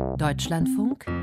Deutschlandfunk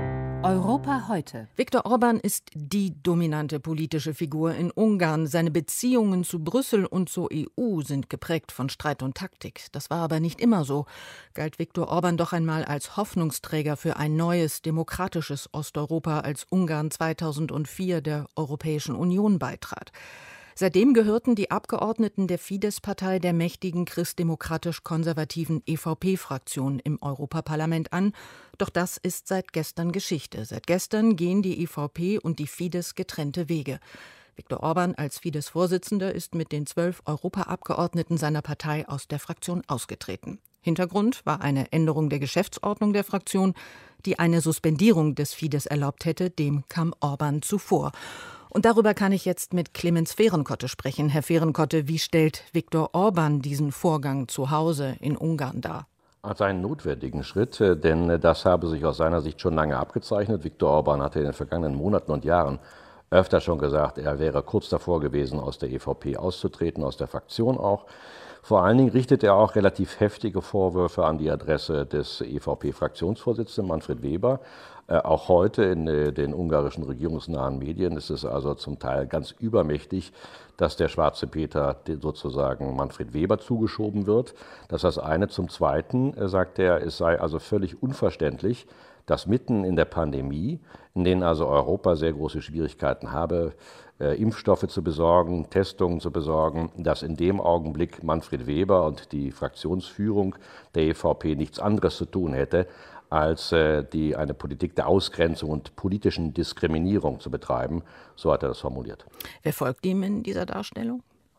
Europa heute. Viktor Orbán ist die dominante politische Figur in Ungarn. Seine Beziehungen zu Brüssel und zur EU sind geprägt von Streit und Taktik. Das war aber nicht immer so. Galt Viktor Orbán doch einmal als Hoffnungsträger für ein neues, demokratisches Osteuropa, als Ungarn 2004 der Europäischen Union beitrat. Seitdem gehörten die Abgeordneten der Fidesz-Partei der mächtigen christdemokratisch-konservativen EVP-Fraktion im Europaparlament an. Doch das ist seit gestern Geschichte. Seit gestern gehen die EVP und die Fidesz getrennte Wege. Viktor Orbán als Fidesz-Vorsitzender ist mit den 12 Europaabgeordneten seiner Partei aus der Fraktion ausgetreten. Hintergrund war eine Änderung der Geschäftsordnung der Fraktion, die eine Suspendierung des Fidesz erlaubt hätte. Dem kam Orbán zuvor. Und darüber kann ich jetzt mit Clemens Ferenkotte sprechen. Herr Ferenkotte, wie stellt Viktor Orbán diesen Vorgang zu Hause in Ungarn dar? Als einen notwendigen Schritt, denn das habe sich aus seiner Sicht schon lange abgezeichnet. Viktor Orbán hatte in den vergangenen Monaten und Jahren öfter schon gesagt, er wäre kurz davor gewesen, aus der EVP auszutreten, aus der Fraktion auch. Vor allen Dingen richtet er auch relativ heftige Vorwürfe an die Adresse des EVP-Fraktionsvorsitzenden Manfred Weber. Auch heute in den ungarischen regierungsnahen Medien ist es also zum Teil ganz übermächtig, dass der schwarze Peter sozusagen Manfred Weber zugeschoben wird. Das ist das eine. Zum Zweiten sagt er, es sei also völlig unverständlich, dass mitten in der Pandemie, in denen also Europa sehr große Schwierigkeiten habe, Impfstoffe zu besorgen, Testungen zu besorgen, dass in dem Augenblick Manfred Weber und die Fraktionsführung der EVP nichts anderes zu tun hätte, als eine Politik der Ausgrenzung und politischen Diskriminierung zu betreiben. So hat er das formuliert. Wer folgt ihm in dieser Darstellung?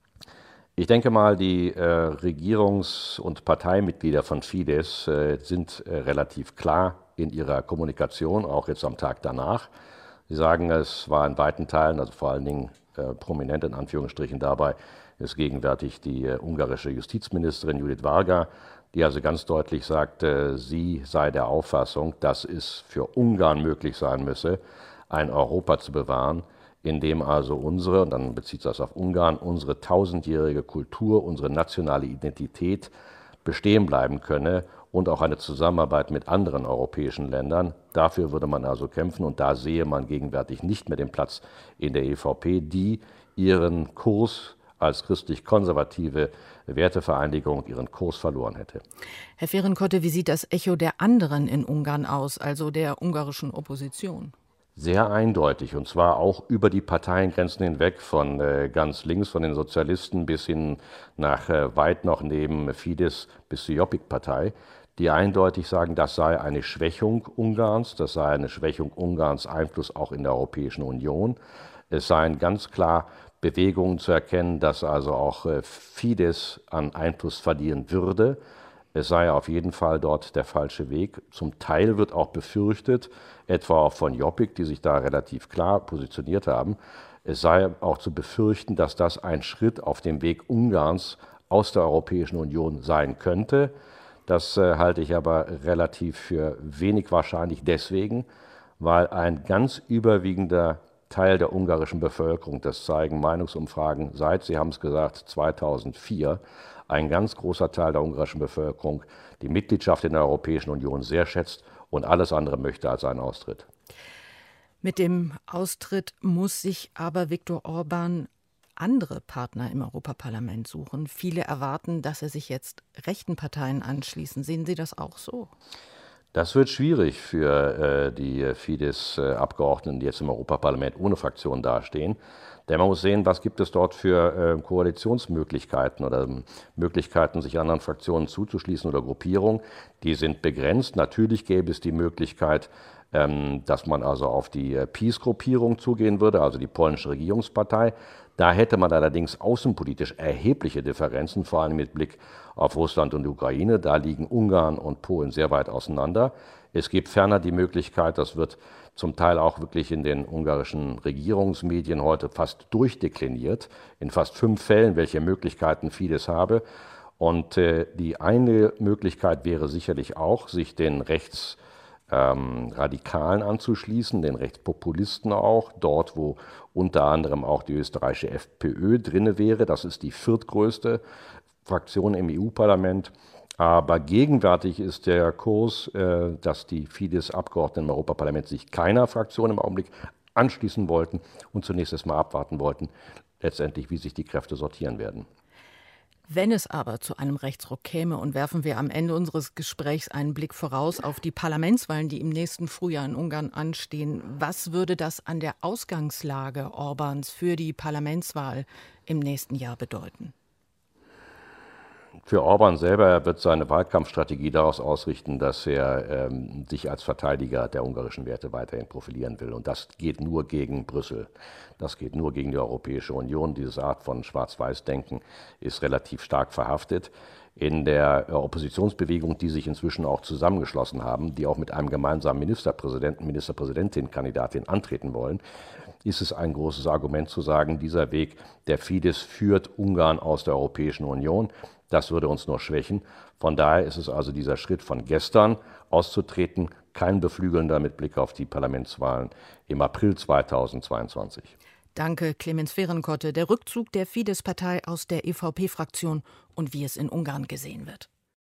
Ich denke mal, die Regierungs- und Parteimitglieder von Fidesz sind relativ klar in ihrer Kommunikation, auch jetzt am Tag danach. Sie sagen, es war in weiten Teilen, also vor allen Dingen prominent in Anführungsstrichen dabei, ist gegenwärtig die ungarische Justizministerin Judith Varga, die also ganz deutlich sagt, sie sei der Auffassung, dass es für Ungarn möglich sein müsse, ein Europa zu bewahren, in dem also unsere, und dann bezieht das auf Ungarn, unsere 1000-jährige Kultur, unsere nationale Identität bestehen bleiben könne und auch eine Zusammenarbeit mit anderen europäischen Ländern. Dafür würde man also kämpfen und da sehe man gegenwärtig nicht mehr den Platz in der EVP, die ihren Kurs als christlich-konservative Wertevereinigung ihren Kurs verloren hätte. Herr Ferenkotte, wie sieht das Echo der anderen in Ungarn aus, also der ungarischen Opposition? Sehr eindeutig, und zwar auch über die Parteiengrenzen hinweg, von ganz links, von den Sozialisten bis hin nach weit noch neben Fidesz bis zur Jobbik-Partei, die eindeutig sagen, das sei eine Schwächung Ungarns, das sei eine Schwächung Ungarns Einfluss auch in der Europäischen Union. Es seien ganz klar Bewegungen zu erkennen, dass also auch Fidesz an Einfluss verlieren würde. Es sei auf jeden Fall dort der falsche Weg. Zum Teil wird auch befürchtet, etwa auch von Jobbik, die sich da relativ klar positioniert haben, es sei auch zu befürchten, dass das ein Schritt auf dem Weg Ungarns aus der Europäischen Union sein könnte. Das halte ich aber relativ für wenig wahrscheinlich deswegen, weil ein ganz überwiegender Teil der ungarischen Bevölkerung, das zeigen Meinungsumfragen seit, Sie haben es gesagt, 2004, ein ganz großer Teil der ungarischen Bevölkerung die Mitgliedschaft in der Europäischen Union sehr schätzt und alles andere möchte als einen Austritt. Mit dem Austritt muss sich aber Viktor Orbán andere Partner im Europaparlament suchen. Viele erwarten, dass er sich jetzt rechten Parteien anschließen. Sehen Sie das auch so? Das wird schwierig für die Fidesz-Abgeordneten, die jetzt im Europaparlament ohne Fraktion dastehen. Denn man muss sehen, was gibt es dort für Koalitionsmöglichkeiten oder Möglichkeiten, sich anderen Fraktionen zuzuschließen oder Gruppierungen. Die sind begrenzt. Natürlich gäbe es die Möglichkeit, dass man also auf die PiS-Gruppierung zugehen würde, also die polnische Regierungspartei. Da hätte man allerdings außenpolitisch erhebliche Differenzen, vor allem mit Blick auf Russland und die Ukraine. Da liegen Ungarn und Polen sehr weit auseinander. Es gibt ferner die Möglichkeit, das wird zum Teil auch wirklich in den ungarischen Regierungsmedien heute fast durchdekliniert, in fast 5 Fällen, welche Möglichkeiten Fidesz habe. Und die eine Möglichkeit wäre sicherlich auch, sich den Rechtsradikalen anzuschließen, den Rechtspopulisten auch, dort wo unter anderem auch die österreichische FPÖ drinne wäre. Das ist die viertgrößte Fraktion im EU-Parlament. Aber gegenwärtig ist der Kurs, dass die Fidesz-Abgeordneten im Europaparlament sich keiner Fraktion im Augenblick anschließen wollten und zunächst erstmal abwarten wollten, letztendlich, wie sich die Kräfte sortieren werden. Wenn es aber zu einem Rechtsruck käme, und werfen wir am Ende unseres Gesprächs einen Blick voraus auf die Parlamentswahlen, die im nächsten Frühjahr in Ungarn anstehen, was würde das an der Ausgangslage Orbáns für die Parlamentswahl im nächsten Jahr bedeuten? Für Orbán selber wird seine Wahlkampfstrategie daraus ausrichten, dass er sich als Verteidiger der ungarischen Werte weiterhin profilieren will. Und das geht nur gegen Brüssel. Das geht nur gegen die Europäische Union. Diese Art von Schwarz-Weiß-Denken ist relativ stark verhaftet. In der Oppositionsbewegung, die sich inzwischen auch zusammengeschlossen haben, die auch mit einem gemeinsamen Ministerpräsidentin-Kandidatin antreten wollen, ist es ein großes Argument zu sagen, dieser Weg der Fidesz führt Ungarn aus der Europäischen Union. Das würde uns nur schwächen. Von daher ist es also dieser Schritt von gestern auszutreten, kein beflügelnder mit Blick auf die Parlamentswahlen im April 2022. Danke, Clemens Fehrenkotte. Der Rückzug der Fidesz-Partei aus der EVP-Fraktion und wie es in Ungarn gesehen wird.